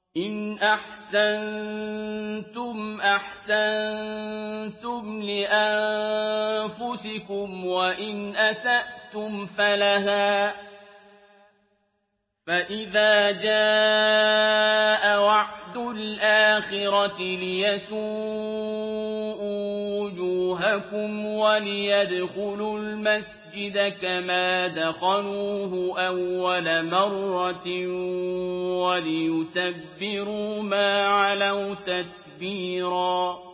إِنْ أَحْسَنتُمْ أَحْسَنتُمْ لِأَنفُسِكُمْ وَإِنْ أَسَأْتُمْ فَلَهَا ۚ فَإِذَا جَاءَ وَعْدُ الْآخِرَةِ لِيَسُوءُوا وُجُوهَكُمْ وَلِيَدْخُلُوا الْمَسْجِدَ كَمَا دَخَلُوهُ أَوَّلَ مَرَّةٍ وَلِيُتَبِّرُوا مَا عَلَوْا تَتْبِيرًا